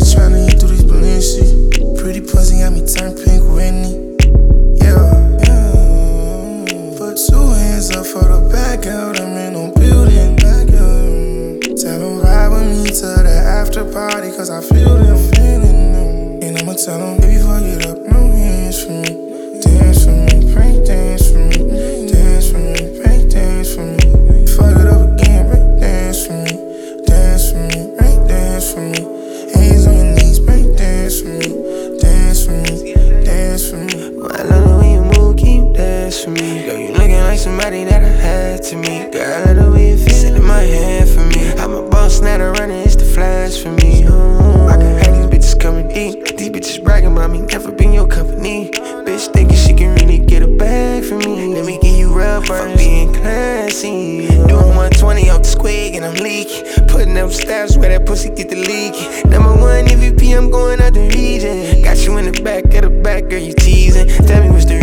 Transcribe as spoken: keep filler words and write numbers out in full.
bitch tryna eat through these Balenciagas. Pretty pussy got me turned pink Whitney. Yeah, yeah. Put two hands up for the back out. I'm in no building. Back out. Tell them ride with me to the after party, cause I feel them feeling them. And I'ma tell them, baby, fuck it up. No hands for me. Dance for me, break dance for me. Dance for me, break dance for me. Fuck it up again, break dance for me. Dance for me, break dance for me. Hands on your knees, break dance for me. Dance for me, dance for me. Well, I love the way you move, keep dance for me. Girl, you looking like somebody that I had to meet. Girl, I love the way you feel it in my hand for me. I'm a boss, now the running, it's the flash for me. Oh, I can have these bitches coming deep. These bitches bragging about me, never been your company. Bitch thinking she can really get a bag for me. Let me give you rubber for being classy. Doing one twenty off the squig and I'm leaking. Putting up stabs where that pussy get the leak. Number one M V P, I'm going out the region. Got you in the back of the back, girl, you teasing. Tell me what's the